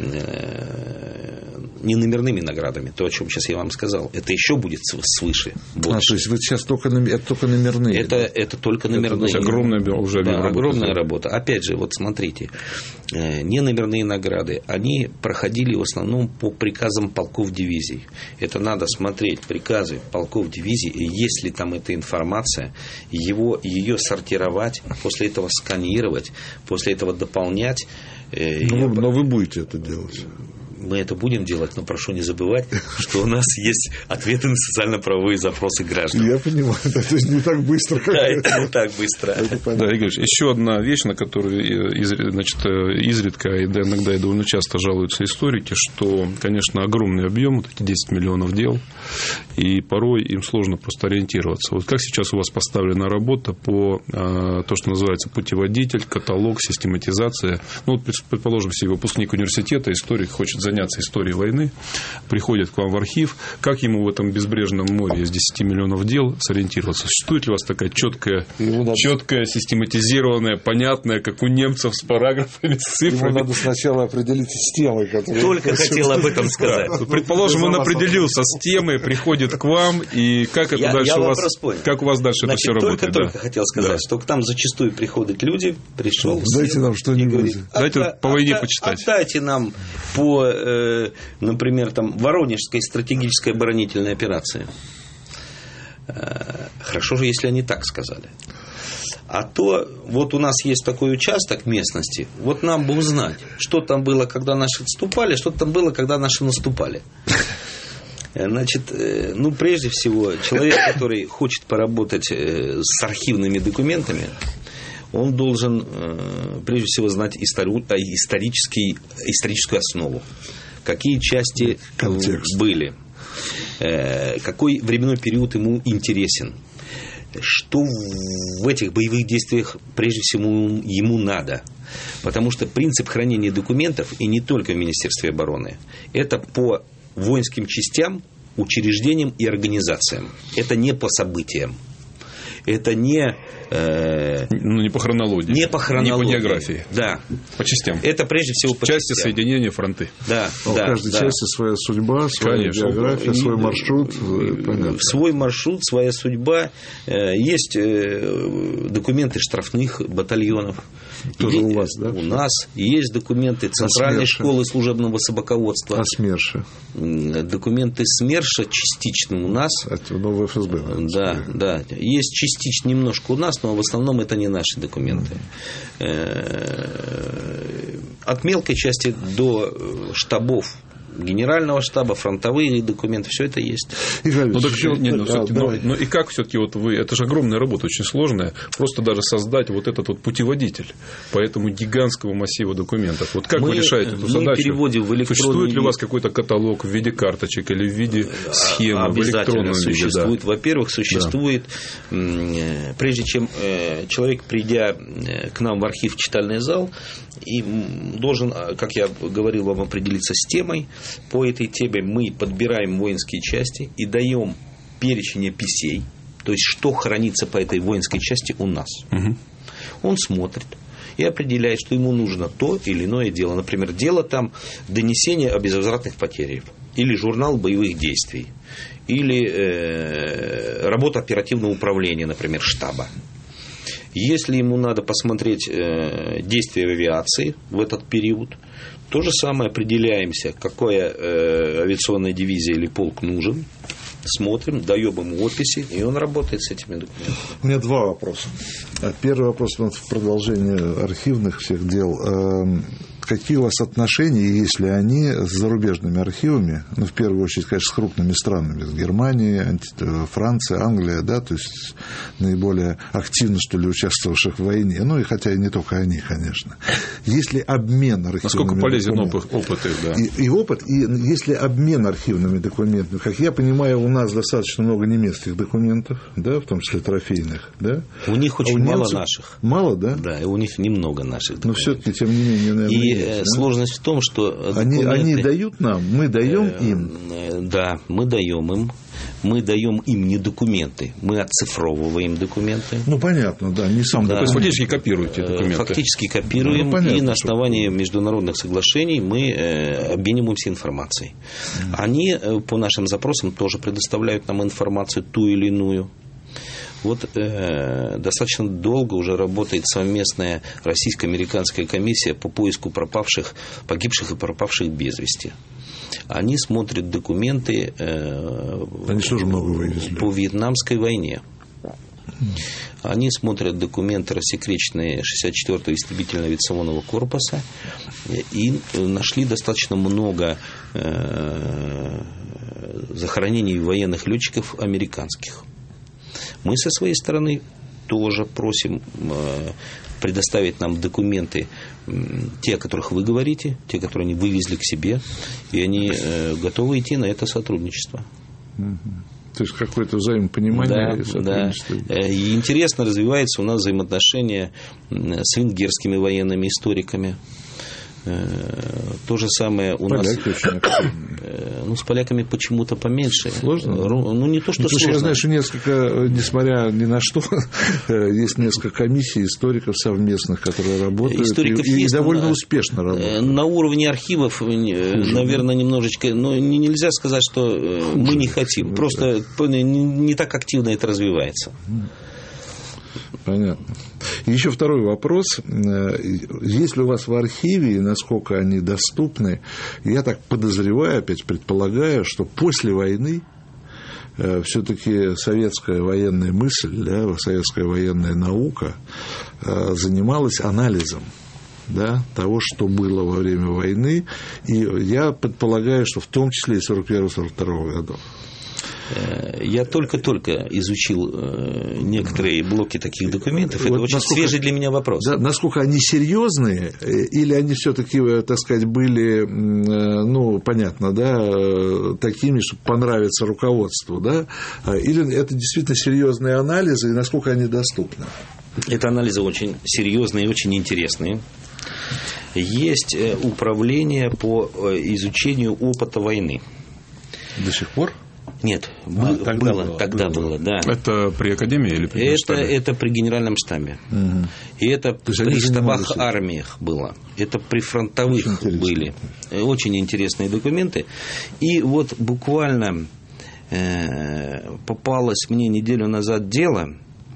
Speaker 3: не номерными наградами, то, о чем сейчас я вам сказал. Это еще будет свыше.
Speaker 2: То есть вы сейчас только номерные?
Speaker 3: Это только номерные.
Speaker 1: Это огромная уже
Speaker 3: огромная работа. Опять же, вот смотрите, не номерные награды, они проходили в основном по приказам полков дивизий. Это надо смотреть приказы полков дивизий, и есть ли там эта информация, ее сортировать, после этого сканировать, после этого дополнять.
Speaker 2: Но вы будете это делать.
Speaker 3: Мы это будем делать, но прошу не забывать, что у нас есть ответы на социально-правовые запросы граждан.
Speaker 2: Я понимаю, это не так быстро.
Speaker 3: Да, это не так быстро.
Speaker 1: Да, Игорь, еще одна вещь, на которую изредка и иногда и довольно часто жалуются историки, что, конечно, огромный объем, вот эти 10 миллионов дел, и порой им сложно просто ориентироваться. Вот как сейчас у вас поставлена работа по то, что называется путеводитель, каталог, систематизация. Предположим, себе выпускник университета, историк, хочет заняться историей войны, приходит к вам в архив, как ему в этом безбрежном море из 10 миллионов дел сориентироваться? Существует ли у вас такая четкая, систематизированная, понятная, как у немцев, с параграфами, с цифрами?
Speaker 2: Ему надо сначала определить с темой, которые...
Speaker 3: Только хотел об этом сказать.
Speaker 1: Предположим, он определился с темой, приходит к вам, и как это дальше у вас... Как у вас дальше это все работает?
Speaker 3: Только хотел сказать, что к нам зачастую приходят люди, пришел...
Speaker 2: Дайте нам что-нибудь.
Speaker 1: Дайте по войне почитать.
Speaker 3: Отдайте нам по, например, Воронежской стратегической оборонительной операции. Хорошо же, если они так сказали. А то вот у нас есть такой участок местности, вот нам бы узнать, что там было, когда наши отступали, что там было, когда наши наступали. Значит, прежде всего, человек, который хочет поработать с архивными документами, он должен, прежде всего, знать историческую основу. Какие части были, какой временной период ему интересен, что в этих боевых действиях прежде всего ему надо. Потому что принцип хранения документов, и не только в Министерстве обороны, это по воинским частям, учреждениям и организациям. Это не по событиям. Это не
Speaker 1: по хронологии.
Speaker 3: Не по хронологии.
Speaker 1: Не по географии.
Speaker 3: Да.
Speaker 1: По частям.
Speaker 3: Это прежде всего по
Speaker 1: части,
Speaker 3: частям.
Speaker 1: соединения, фронты.
Speaker 3: Да,
Speaker 2: у каждой части своя судьба, своя география, свой маршрут. Понятно.
Speaker 3: Свой маршрут, своя судьба. Есть документы штрафных батальонов.
Speaker 2: Тоже у вас, да?
Speaker 3: У нас. Есть документы Центральной школы служебного собаководства.
Speaker 2: А СМЕРШа?
Speaker 3: Документы СМЕРШа частично у нас.
Speaker 2: Это в ФСБ.
Speaker 3: Да. Есть частично немножко у нас, но в основном это не наши документы. От мелкой части до штабов, генерального штаба, фронтовые документы, все это есть.
Speaker 1: И как все-таки вот вы, это же огромная работа, очень сложная, просто даже создать вот этот вот путеводитель по этому гигантскому массиву документов. Вот как вы решаете эту задачу?
Speaker 3: Переводим в электронный
Speaker 1: Существует ли у вас какой-то каталог в виде карточек или в виде схемы?
Speaker 3: Обязательно существует. Да. Во-первых, существует, прежде чем человек, придя к нам в архив, в читальный зал, и должен, как я говорил вам, определиться с темой. По этой теме мы подбираем воинские части и даем перечень описей, то есть что хранится по этой воинской части у нас. Он смотрит и определяет, что ему нужно то или иное дело. Например, дело там донесение о безвозвратных потерях, или журнал боевых действий, или работа оперативного управления, например, штаба. Если ему надо посмотреть действия авиации в этот период, то же самое определяемся, какая авиационная дивизия или полк нужен, смотрим, даем ему описи, и он работает с этими документами.
Speaker 2: У меня два вопроса. Первый вопрос в продолжении архивных всех дел. Какие у вас отношения, если они, с зарубежными архивами, в первую очередь, конечно, с крупными странами, с Германией, Францией, Англией, да, то есть наиболее активно, что ли, участвовавших в войне, и хотя и не только они, конечно. Если обмен архивными
Speaker 1: насколько полезен опыт их, да.
Speaker 2: И опыт, и если обмен архивными документами, как я понимаю, у нас достаточно много немецких документов, да, в том числе трофейных, да.
Speaker 3: У них очень мало наших.
Speaker 2: Мало, да?
Speaker 3: Да, и у них немного наших документов.
Speaker 2: Но все-таки, тем не менее, наверное,
Speaker 3: сложность в том, что
Speaker 2: они дают нам, мы даем им.
Speaker 3: Да, мы даем им. Мы даем им не документы, мы оцифровываем документы.
Speaker 2: Понятно, да, не сам
Speaker 1: документ. То есть фактически копируете документы.
Speaker 3: Фактически копируем, понятно, и на основании международных соглашений мы обмениваемся информацией. Они по нашим запросам тоже предоставляют нам информацию ту или иную. Вот достаточно долго уже работает совместная российско-американская комиссия по поиску погибших и пропавших без вести. Они смотрят документы
Speaker 2: Они тоже много вывезли.
Speaker 3: По Вьетнамской войне. Они смотрят документы, рассекреченные 64-го истребительного авиационного корпуса, и нашли достаточно много захоронений военных летчиков американских. Мы со своей стороны тоже просим предоставить нам документы, те, о которых вы говорите, те, которые они вывезли к себе, и они готовы идти на это сотрудничество.
Speaker 2: То есть какое-то взаимопонимание и сотрудничество.
Speaker 3: Да. И интересно развивается у нас взаимоотношения с венгерскими военными историками. То же самое у нас.
Speaker 2: Очень
Speaker 3: с поляками почему-то поменьше.
Speaker 2: Сложно?
Speaker 3: Не то, что сложно.
Speaker 2: Я знаю, что несколько, несмотря ни на что, есть несколько комиссий историков совместных, которые работают и довольно успешно работают.
Speaker 3: На уровне архивов, наверное, немножечко, но нельзя сказать, что мы не хотим. Просто не так активно это развивается.
Speaker 2: Понятно. И еще второй вопрос. Есть ли у вас в архиве, и насколько они доступны, я так подозреваю, опять предполагаю, что после войны все-таки советская военная мысль, да, советская военная наука занималась анализом, да, того, что было во время войны, и я предполагаю, что в том числе и 41-42 годов.
Speaker 3: Я только-только изучил некоторые блоки таких документов. Это вот очень свежий для меня вопрос.
Speaker 2: Да, насколько они серьезные, или они все-таки, так сказать, были, ну, понятно, да, такими, чтобы понравиться руководству, да, или это действительно серьезные анализы, и насколько они доступны?
Speaker 3: Это анализы очень серьезные и очень интересные. Есть управление по изучению опыта войны.
Speaker 2: До сих пор?
Speaker 3: Нет, тогда было, да.
Speaker 1: Это при академии или при штабе?
Speaker 3: Это при генеральном штабе.
Speaker 2: Угу.
Speaker 3: И это при штабах армиях было. Это при фронтовых были. Очень интересные документы. И вот буквально попалось мне неделю назад дело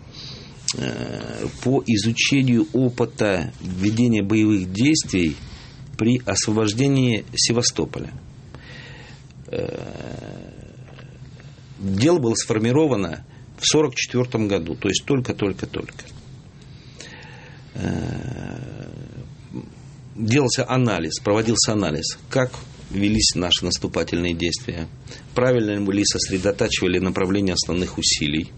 Speaker 3: по изучению опыта ведения боевых действий при освобождении Севастополя. Дело было сформировано в 1944 году, то есть только-только-только. Делался анализ, проводился анализ, как велись наши наступательные действия, правильно ли сосредотачивали направление основных усилий.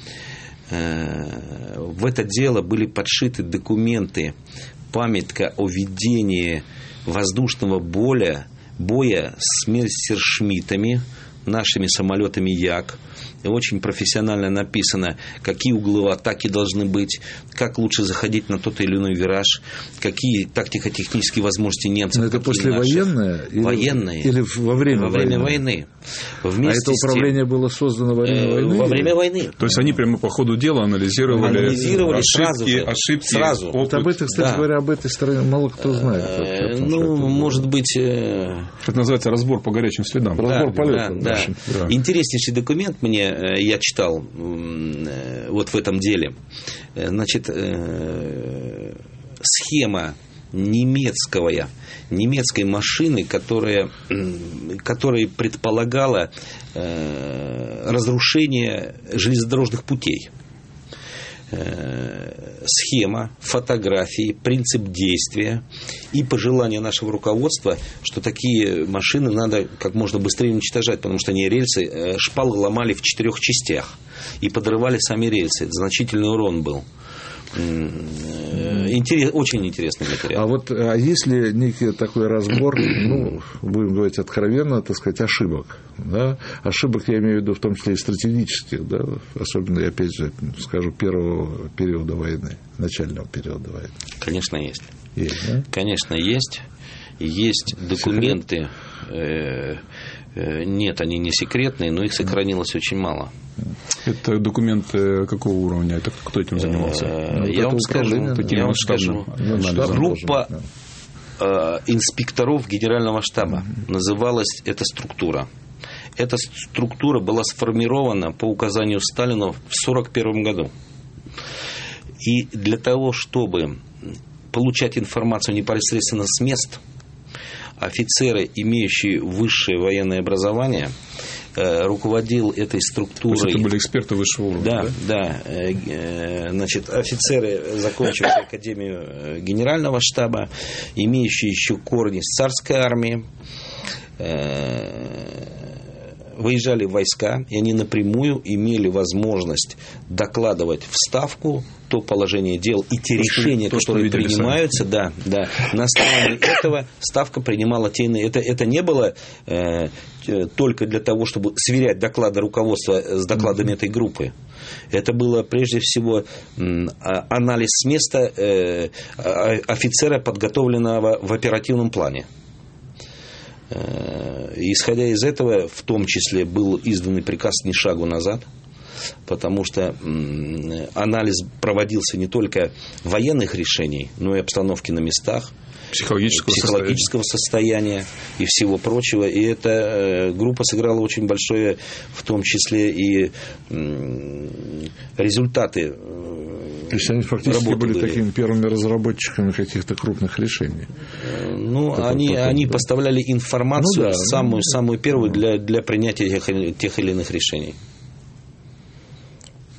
Speaker 3: В это дело были подшиты документы, памятка о ведении воздушного боя с мессершмиттами, нашими самолетами Як. Очень профессионально написано, какие угловые атаки должны быть, как лучше заходить на тот или иной вираж, какие тактико-технические возможности немцев.
Speaker 2: Но это послевоенное?
Speaker 3: Военное.
Speaker 2: Или во время
Speaker 3: войны?
Speaker 2: Вместе это управление было создано во время войны?
Speaker 3: Во время войны.
Speaker 1: То есть они прямо по ходу дела анализировали ошибки
Speaker 3: сразу.
Speaker 1: опыт.
Speaker 2: Вот об этом, кстати говоря, об этой стороне мало кто знает.
Speaker 3: Может быть...
Speaker 1: Это называется разбор по горячим следам.
Speaker 2: Разбор полетов.
Speaker 3: Да. Интереснейший документ я читал вот в этом деле. Значит, схема немецкой машины, которая предполагала разрушение железнодорожных путей. Схема, фотографии, принцип действия и пожелание нашего руководства, что такие машины надо как можно быстрее уничтожать, потому что они рельсы, шпалы ломали в 4 частях и подрывали сами рельсы. Значительный урон был. Очень интересный материал.
Speaker 2: А есть ли некий такой разбор, будем говорить откровенно, так сказать, ошибок? Да? Ошибок я имею в виду в том числе и стратегических, да? Особенно, я опять же скажу, первого периода войны, начального периода войны.
Speaker 3: Конечно, есть.
Speaker 2: Есть, да?
Speaker 3: Конечно, есть. Есть документы. Нет, они не секретные, но их сохранилось очень мало.
Speaker 1: Это документы какого уровня? Это кто этим занимался?
Speaker 3: Я вам скажу. Группа инспекторов Генерального штаба. Называлась эта структура. Эта структура была сформирована по указанию Сталина в 1941 году. И для того, чтобы получать информацию непосредственно с мест, офицеры, имеющие высшее военное образование, руководил этой структурой.
Speaker 1: То есть это были эксперты высшего уровня?
Speaker 3: Да. Значит, офицеры, закончившие Академию Генерального штаба, имеющие еще корни с царской армии, выезжали в войска, и они напрямую имели возможность докладывать в Ставку то положение дел и те решения, которые принимаются. Да. На основании этого Ставка принимала те иные. Это не было только для того, чтобы сверять доклады руководства с докладами этой группы. Это было прежде всего анализ с места офицера, подготовленного в оперативном плане. Исходя из этого, в том числе был издан приказ «Ни шагу назад», потому что анализ проводился не только военных решений, но и обстановки на местах, психологического состояния и всего прочего. И эта группа сыграла очень большое, в том числе и результаты.
Speaker 2: То есть они фактически были такими первыми разработчиками каких-то крупных решений.
Speaker 3: Они поставляли информацию, самую первую для принятия тех или иных решений.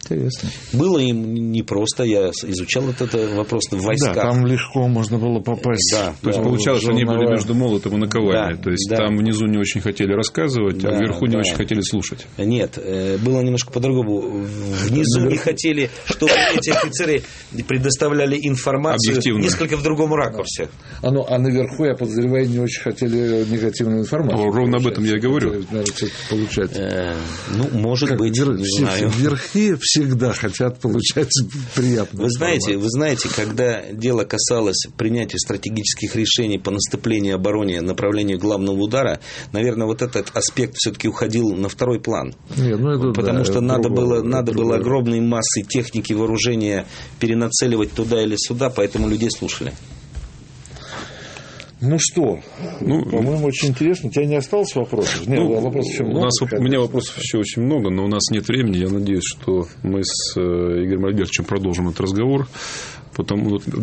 Speaker 2: Интересно.
Speaker 3: Было им непросто, я изучал этот вопрос в войсках.
Speaker 2: Да, там легко можно было попасть.
Speaker 3: Да,
Speaker 1: то есть получалось, что они были между молотом и наковальней.
Speaker 3: Да,
Speaker 1: то есть
Speaker 3: да.
Speaker 1: там внизу не очень хотели рассказывать,
Speaker 3: Да,
Speaker 1: а вверху не
Speaker 3: да.
Speaker 1: очень хотели слушать.
Speaker 3: Нет, было немножко по-другому. Внизу не хотели, чтобы эти офицеры предоставляли информацию несколько в другом ракурсе.
Speaker 2: А наверху, я подозреваю, не очень хотели негативную информацию.
Speaker 1: Ровно об этом я и говорю.
Speaker 2: Получать.
Speaker 3: Может быть, не знаю.
Speaker 2: Верхи всегда хотят получать приятную информацию.
Speaker 3: Вы знаете, когда дело касалось принятия стратегических решений по наступлению, обороне, направлению главного удара, наверное, вот этот аспект все-таки уходил на второй план. Потому что надо было огромные массы техники, вооружения перенацеливать туда или сюда, поэтому людей слушали.
Speaker 2: Ну что, по-моему, очень интересно. У тебя не осталось вопросов? Нет, вопросов еще много.
Speaker 1: У меня вопросов еще очень много, но у нас нет времени. Я надеюсь, что мы с Игорем Альбертовичем продолжим этот разговор. Что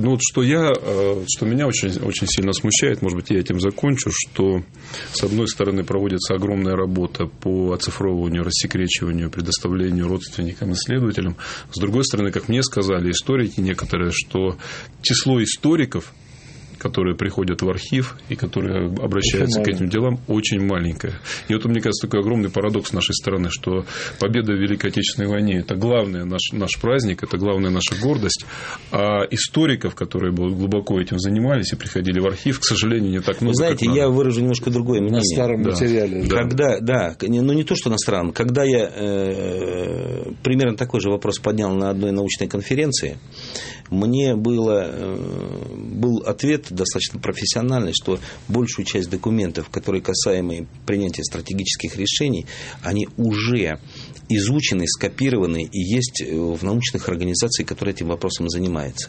Speaker 1: меня очень, очень сильно смущает, может быть, я этим закончу, что, с одной стороны, проводится огромная работа по оцифровыванию, рассекречиванию, предоставлению родственникам, исследователям. С другой стороны, как мне сказали историки некоторые, что число историков, которые приходят в архив и которые обращаются к этим делам, очень маленькое. И вот, мне кажется, такой огромный парадокс с нашей стороны, что победа в Великой Отечественной войне – это главный наш праздник, это главная наша гордость, а историков, которые глубоко этим занимались и приходили в архив, к сожалению, не так много.
Speaker 3: Вы знаете, я выражу немножко другое мнение.
Speaker 2: На старом материале.
Speaker 3: Не то, что на старом. Когда я примерно такой же вопрос поднял на одной научной конференции, мне был ответ достаточно профессиональный, что большую часть документов, которые касаемы принятия стратегических решений, они уже изучены, скопированы и есть в научных организациях, которые этим вопросом занимаются.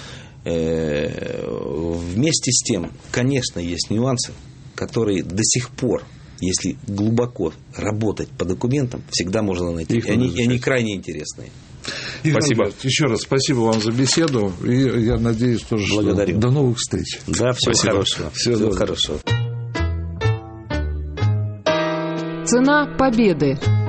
Speaker 3: Вместе с тем, конечно, есть нюансы, которые до сих пор, если глубоко работать по документам, всегда можно найти. И они крайне интересные.
Speaker 2: Спасибо. Еще раз спасибо вам за беседу. И я надеюсь, тоже, что до новых встреч.
Speaker 3: Да, всего хорошего.
Speaker 4: Цена победы.